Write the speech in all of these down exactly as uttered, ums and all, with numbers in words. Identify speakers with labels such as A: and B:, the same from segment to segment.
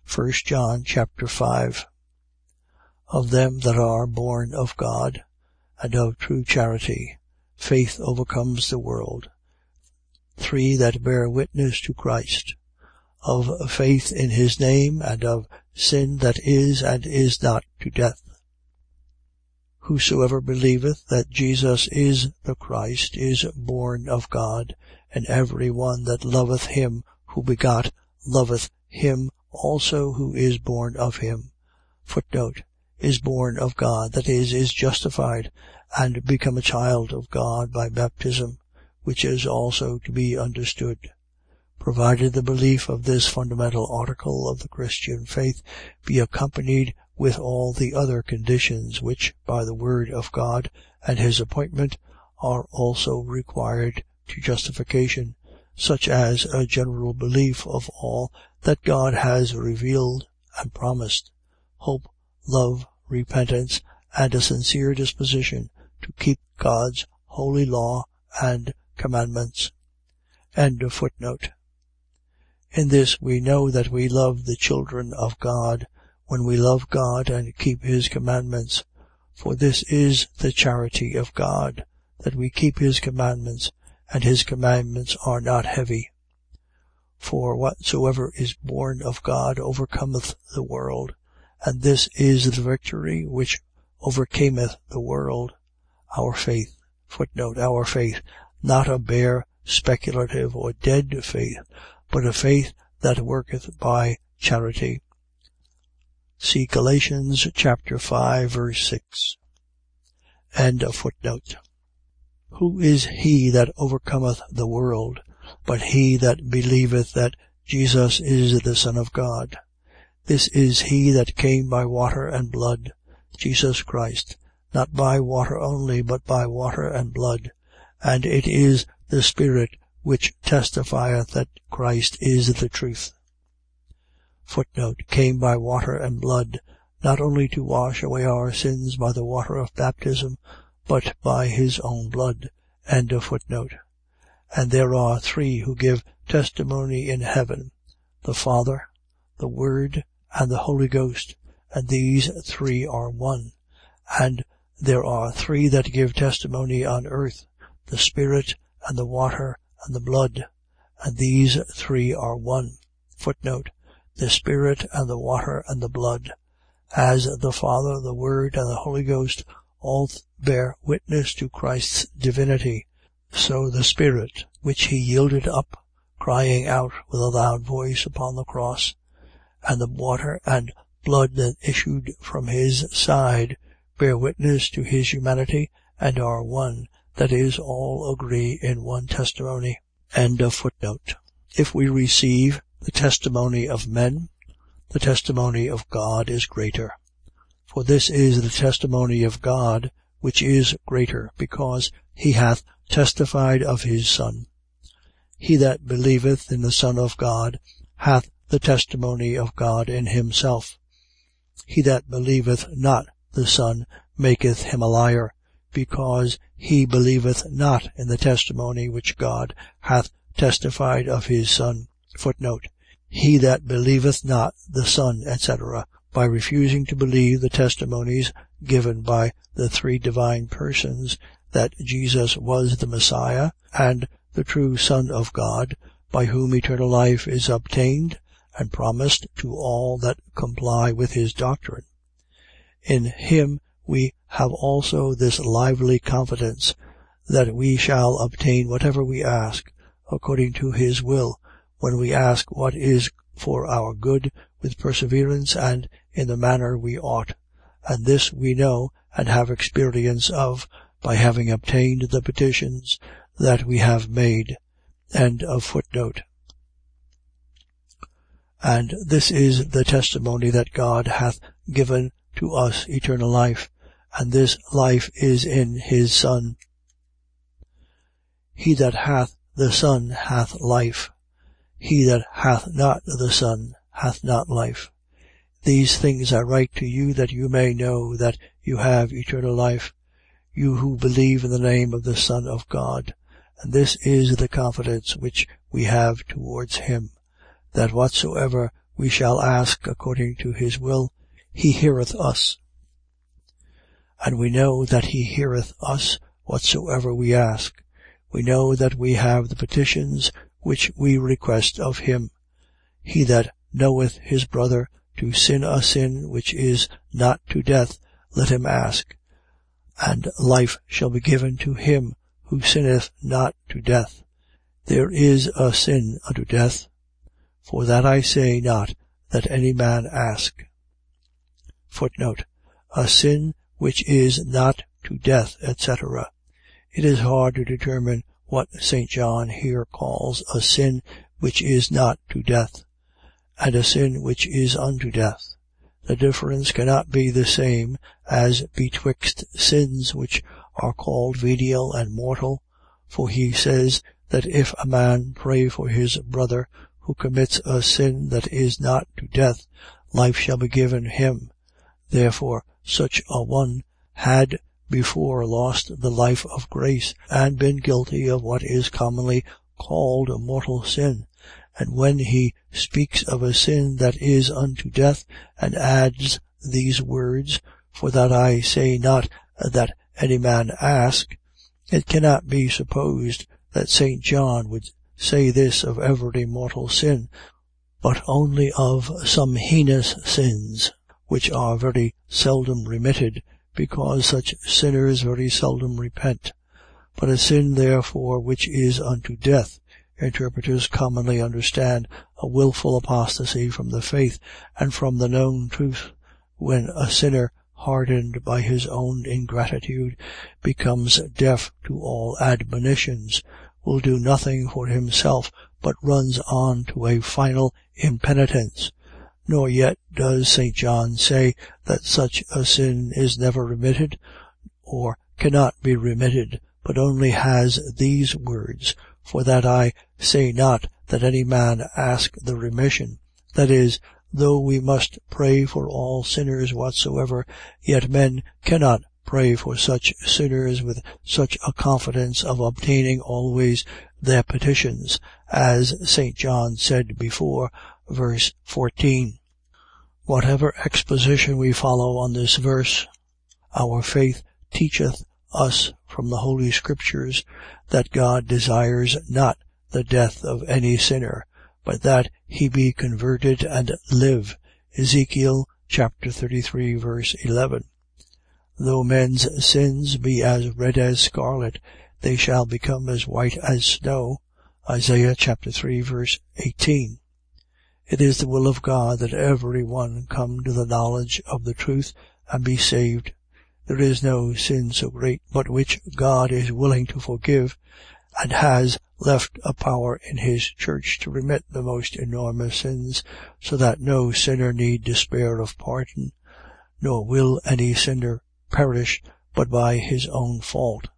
A: First John chapter five. Of them that are born of God, and of true charity, faith overcomes the world. Three that bear witness to Christ, of faith in his name, and of sin that is and is not to death. Whosoever believeth that Jesus is the Christ is born of God, and every one that loveth him who begot loveth him also who is born of him. Footnote, is born of God, that is, is justified, and become a child of God by baptism, which is also to be understood. Provided the belief of this fundamental article of the Christian faith be accompanied with all the other conditions which, by the word of God and his appointment, are also required to justification, such as a general belief of all that God has revealed and promised, hope, love, repentance, and a sincere disposition to keep God's holy law and commandments. End of footnote. In this we know that we love the children of God, when we love God and keep his commandments. For this is the charity of God, that we keep his commandments, and his commandments are not heavy. For whatsoever is born of God overcometh the world, and this is the victory which overcameth the world, our faith. Footnote, our faith, not a bare, speculative, or dead faith, but a faith that worketh by charity. See Galatians chapter five, verse six. End of footnote. Who is he that overcometh the world, but he that believeth that Jesus is the Son of God? This is he that came by water and blood, Jesus Christ, not by water only, but by water and blood. And it is the Spirit which testifieth that Christ is the truth. Footnote, came by water and blood, not only to wash away our sins by the water of baptism, but by his own blood. End of footnote. And there are three who give testimony in heaven, the Father, the Word, and the Holy Ghost, and these three are one. And there are three that give testimony on earth, the Spirit, and the water, and the blood, and these three are one. Footnote, the Spirit, and the water, and the blood. As the Father, the Word, and the Holy Ghost all bear witness to Christ's divinity, so the Spirit, which he yielded up, crying out with a loud voice upon the cross, and the water and blood that issued from his side, bear witness to his humanity, and are one, that is, all agree in one testimony. End of footnote. If we receive the testimony of men, the testimony of God is greater. For this is the testimony of God, which is greater, because he hath testified of his Son. He that believeth in the Son of God hath the testimony of God in himself. He that believeth not the Son maketh him a liar, because he believeth not in the testimony which God hath testified of his Son. Footnote, he that believeth not the Son, et cetera, by refusing to believe the testimonies given by the three divine persons that Jesus was the Messiah and the true Son of God, by whom eternal life is obtained and promised to all that comply with his doctrine. In him we have also this lively confidence, that we shall obtain whatever we ask, according to his will, when we ask what is for our good, with perseverance and in the manner we ought. And this we know and have experience of, by having obtained the petitions that we have made. End of footnote. And this is the testimony that God hath given to us eternal life, and this life is in his Son. He that hath the Son hath life. He that hath not the Son hath not life. These things I write to you, that you may know that you have eternal life, you who believe in the name of the Son of God. And this is the confidence which we have towards him, that whatsoever we shall ask according to his will, he heareth us. And we know that he heareth us whatsoever we ask. We know that we have the petitions which we request of him. He that knoweth his brother to sin a sin which is not to death, let him ask. And life shall be given to him who sinneth not to death. There is a sin unto death. For that I say not that any man ask. Footnote. A sin which is not to death, et cetera. It is hard to determine what Saint John here calls a sin which is not to death, and a sin which is unto death. The difference cannot be the same as betwixt sins which are called venial and mortal, for he says that if a man pray for his brother who commits a sin that is not to death, life shall be given him. Therefore such a one had before lost the life of grace, and been guilty of what is commonly called a mortal sin. And when he speaks of a sin that is unto death, and adds these words, for that I say not that any man ask, it cannot be supposed that Saint John would say this of every mortal sin, but only of some heinous sins, which are very seldom remitted, because such sinners very seldom repent. But a sin therefore which is unto death, interpreters commonly understand a wilful apostasy from the faith and from the known truth, when a sinner, hardened by his own ingratitude, becomes deaf to all admonitions, will do nothing for himself, but runs on to a final impenitence. Nor yet does Saint John say that such a sin is never remitted, or cannot be remitted, but only has these words, for that I say not that any man ask the remission. That is, though we must pray for all sinners whatsoever, yet men cannot pray for such sinners with such a confidence of obtaining always their petitions, as Saint John said before, verse fourteen. Whatever exposition we follow on this verse, our faith teacheth us from the Holy Scriptures that God desires not the death of any sinner, but that he be converted and live. Ezekiel chapter thirty-three, verse eleven. Though men's sins be as red as scarlet, they shall become as white as snow. Isaiah chapter three, verse eighteen. It is the will of God that every one come to the knowledge of the truth and be saved. There is no sin so great but which God is willing to forgive, and has left a power in his church to remit the most enormous sins, so that no sinner need despair of pardon, nor will any sinner perish but by his own fault.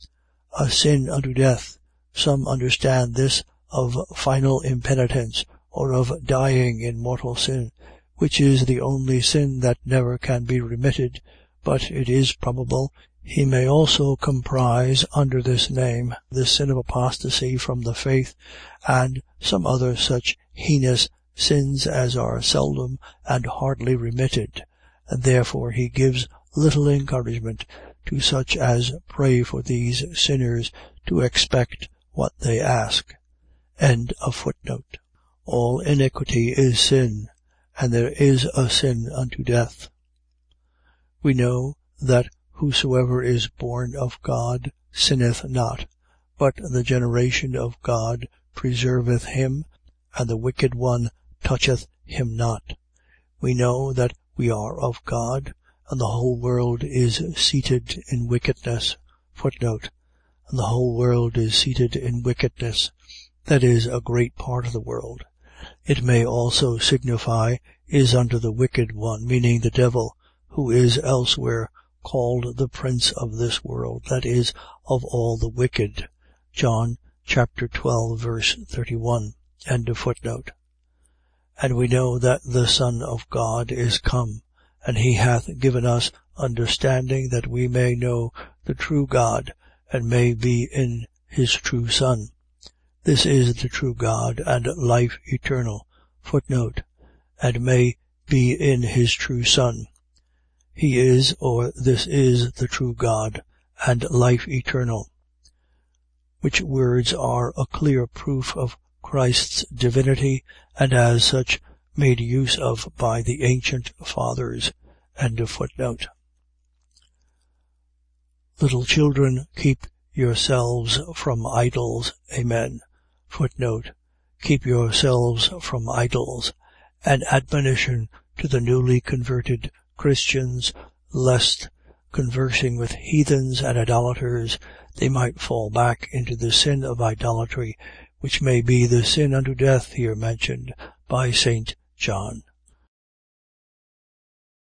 A: A sin unto death. Some understand this of final impenitence, or of dying in mortal sin, which is the only sin that never can be remitted, but it is probable he may also comprise under this name the sin of apostasy from the faith, and some other such heinous sins as are seldom and hardly remitted, and therefore he gives little encouragement to such as pray for these sinners to expect what they ask. End of footnote. All iniquity is sin, and there is a sin unto death. We know that whosoever is born of God sinneth not, but the generation of God preserveth him, and the wicked one toucheth him not. We know that we are of God, and the whole world is seated in wickedness. Footnote. And the whole world is seated in wickedness. That is a great part of the world. It may also signify is under the wicked one, meaning the devil, who is elsewhere called the prince of this world, that is, of all the wicked. John chapter twelve, verse thirty-one. End of footnote. And we know that the Son of God is come, and he hath given us understanding that we may know the true God, and may be in his true Son. This is the true God and life eternal. Footnote. and may be in his true Son. He is, or this is, the true God, and life eternal. Which words are a clear proof of Christ's divinity, and as such made use of by the ancient fathers. End of footnote. Little children, keep yourselves from idols. Amen. Footnote. Keep yourselves from idols. An admonition to the newly converted Christians, lest, conversing with heathens and idolaters, they might fall back into the sin of idolatry, which may be the sin unto death here mentioned by Saint John.